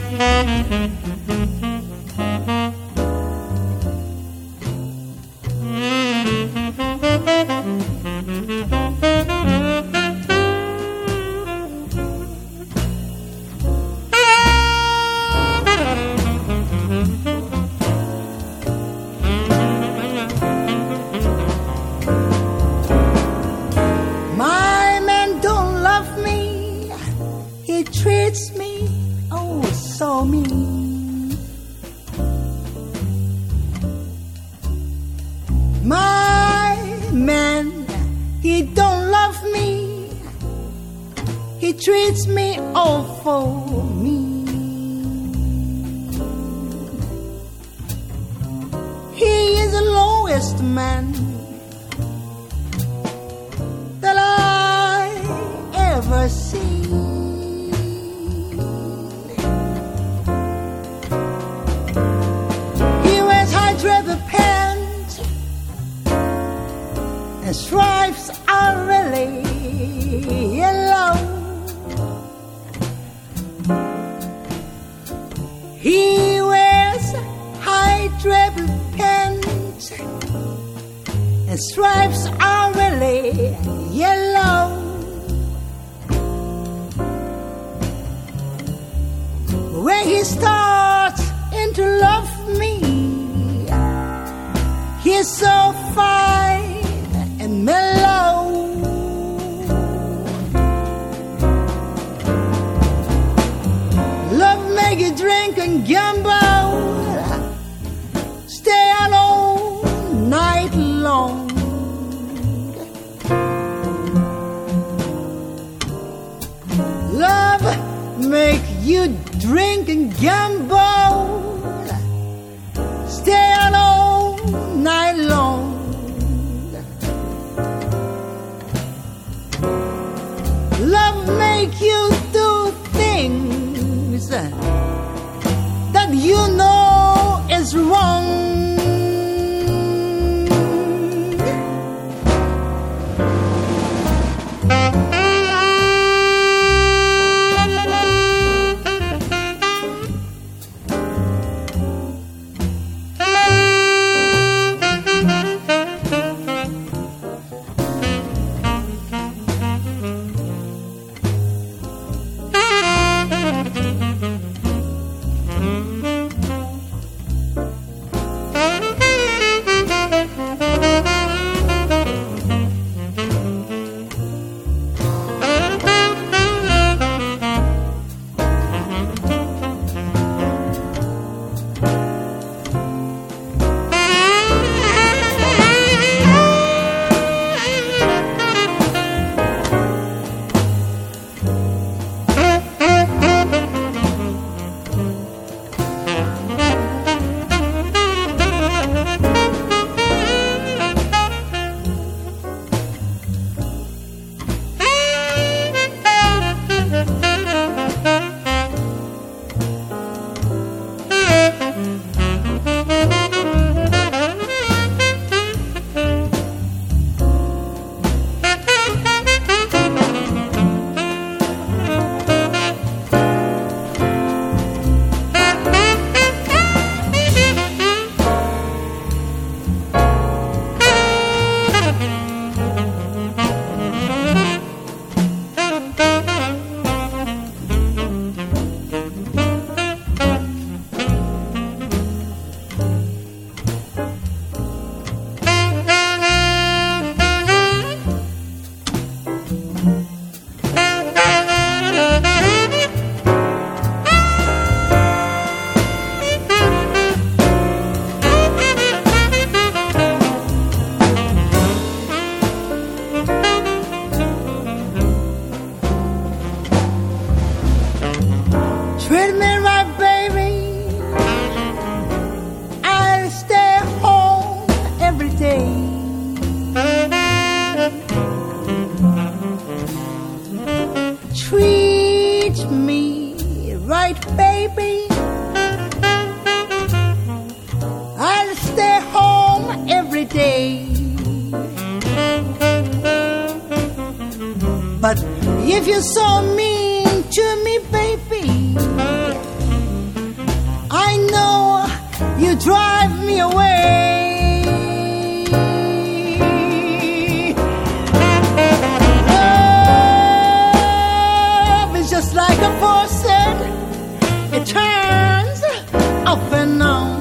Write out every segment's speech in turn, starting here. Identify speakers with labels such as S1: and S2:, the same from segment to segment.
S1: Treats me oh so mean. My man, he don't love me. He treats me oh for mean. He is the lowest man that I ever seen. The stripes are really yellow. He wears high draped pants. The stripes are really yellow. When he starts to love me, he's so fine and mellow. Love make you drink and gamble, stay out all night long. Love make you drink and gamble, stay out all night long. Love make you do things that you know is wrong. Treat me right, baby. I'll stay home every day. Treat me right, baby. I'll stay home every day. But if you're so mean to me, baby, drive me away. Love is just like a faucet, it turns off and on.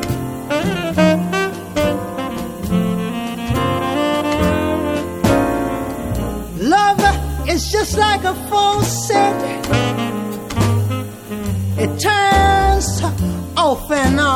S1: Love is just like a faucet, it turns off and on.